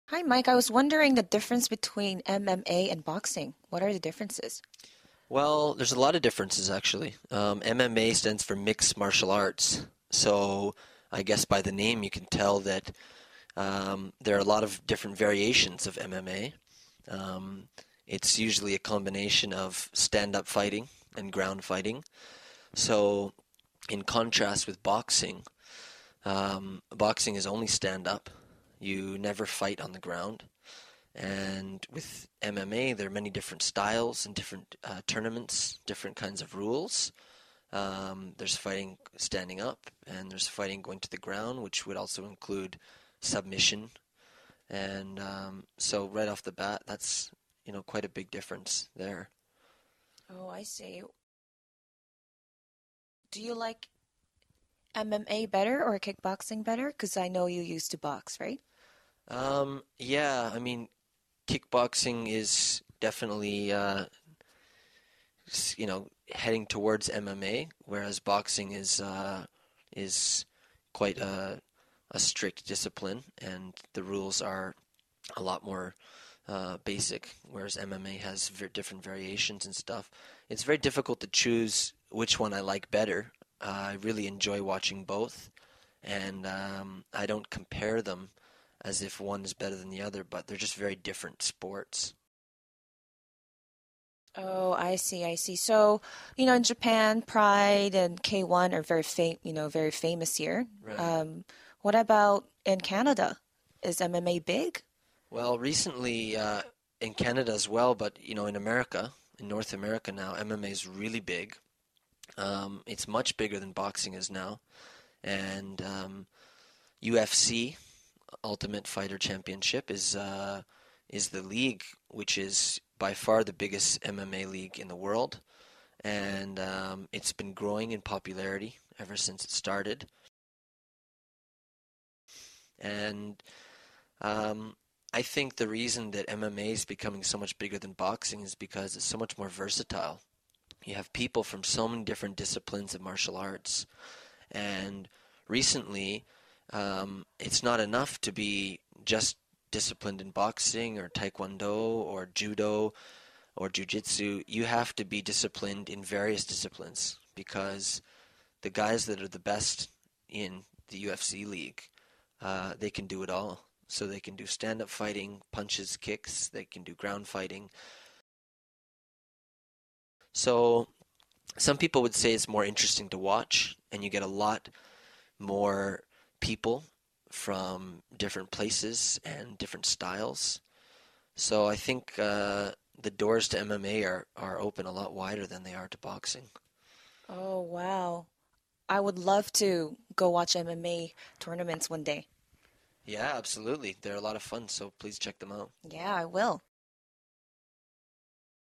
Hi, Mike. I was wondering the difference between MMA and boxing. What are the differences? Well, there's a lot of differences actually. MMA stands for mixed martial arts. So I guess by the name you can tell that there are a lot of different variations of MMA. Um, it's usually a combination of stand-up fighting and ground fighting. So in contrast with boxing, boxing is only stand-up. You never fight on the ground. And with MMA, there are many different styles and different tournaments, different kinds of rules. There's fighting standing up, and there's fighting going to the ground, which would also include submission. And so right off the bat, that's quite a big difference there. Oh, I see. Do you like MMA better or kickboxing better? Because I know you used to box, right? Yeah, I mean, kickboxing is definitely heading towards MMA, whereas boxing is quite a strict discipline, and the rules are a lot more basic, whereas MMA has different variations and stuff. It's very difficult to choose which one I like better. I really enjoy watching both, and I don't compare them as if one is better than the other, but they're just very different sports. Oh, I see, I see. So, in Japan, Pride and K1 are very famous here. Right. Um, what about in Canada? Is MMA big? Well, recently in Canada as well, but in America, in North America now, MMA is really big. It's much bigger than boxing is now, and UFC, Ultimate Fighter Championship, is the league which is by far the biggest MMA league in the world, and it's been growing in popularity ever since it started. And um, I think the reason that MMA is becoming so much bigger than boxing is because it's so much more versatile. You have people from so many different disciplines of martial arts, and recently, it's not enough to be just disciplined in boxing or taekwondo or judo or jujitsu. You have to be disciplined in various disciplines because the guys that are the best in the UFC league, they can do it all. So they can do stand-up fighting, punches, kicks. They can do ground fighting. So some people would say it's more interesting to watch, and you get a lot more people from different places and different styles. So I think the doors to MMA are open a lot wider than they are to boxing. Oh, wow. I would love to go watch MMA tournaments one day. Yeah, absolutely. They're a lot of fun, so please check them out. Yeah, I will.